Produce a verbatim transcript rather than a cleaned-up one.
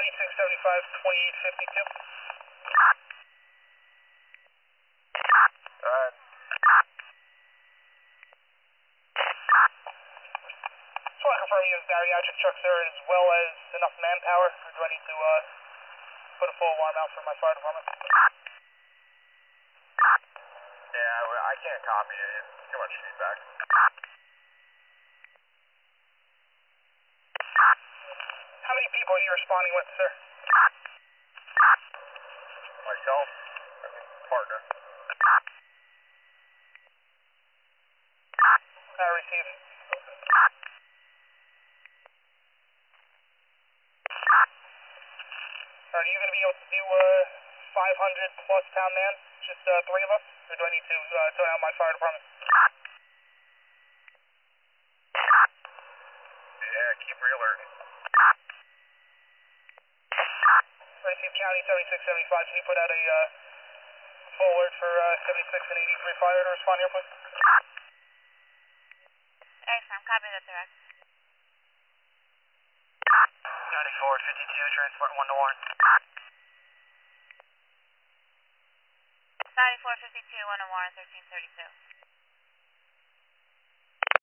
seventy-six seventy-five, twenty-eight fifty-two. Uh, Just want to confirm you have bariatric trucks there as well as enough manpower, or do I need to uh, put a full alarm out for my fire department? yeah, well, I can't copy it. It's too much feedback. How many people are you responding with, sir? Myself, I mean, partner. I receive. Are you going to be able to do a uh, five hundred plus pound man? Just uh, three of us? Or do I need to uh, tone out my fire department? Yeah, keep me alert. Receive County seventy-six seventy-five. Can you put out a uh, full alert for uh, seventy-six and eighty-three fire to respond here, please? Excellent. Copy that, direct. ninety-four fifty-two, transport one to Warren. ninety-four fifty-two, one to Warren, thirteen thirty-two.